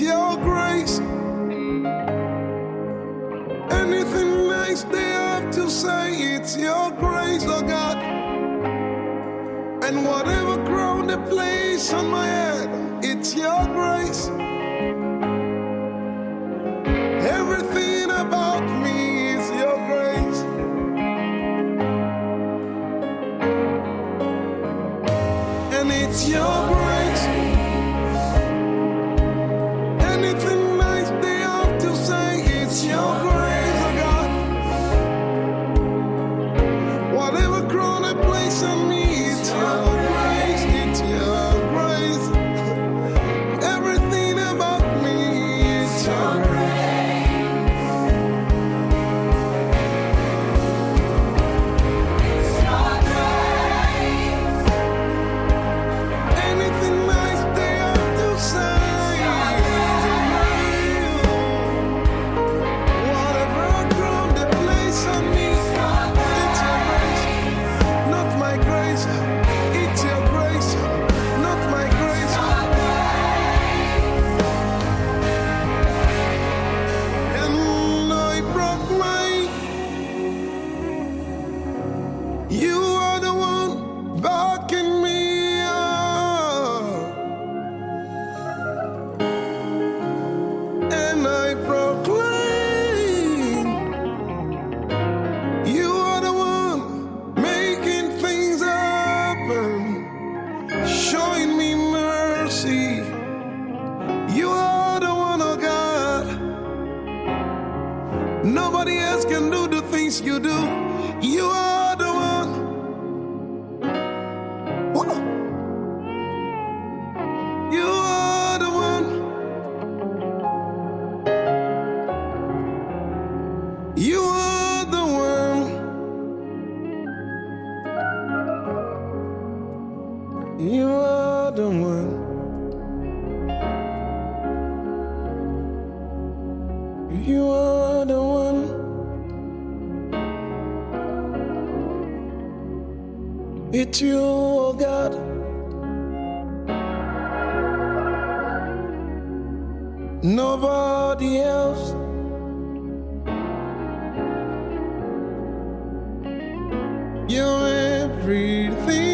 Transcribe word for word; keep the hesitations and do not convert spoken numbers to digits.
your grace. Anything nice they have to say, it's your grace, oh God. And whatever crown they place on my head, it's your grace. Everything about me is your grace. And it's your grace. Anything nice they have to say, it's your grace, oh God. Whatever crown they place on me, it's your grace, it's your grace. Everything about me is your grace. It's your grace. Anything nice they have to say, whatever crown they place on me, it's your grace. Not my grace, it's your grace. Not my grace. And I broke my. You are the one backing me up. And I proclaim, you are the one making things happen, showing me mercy. You are the one, oh God. Nobody else can do the things you do. You are the one. Whoa. You are the one. You are the one. You are the one. You are the one. It's you, oh God. Nobody else. You're everything.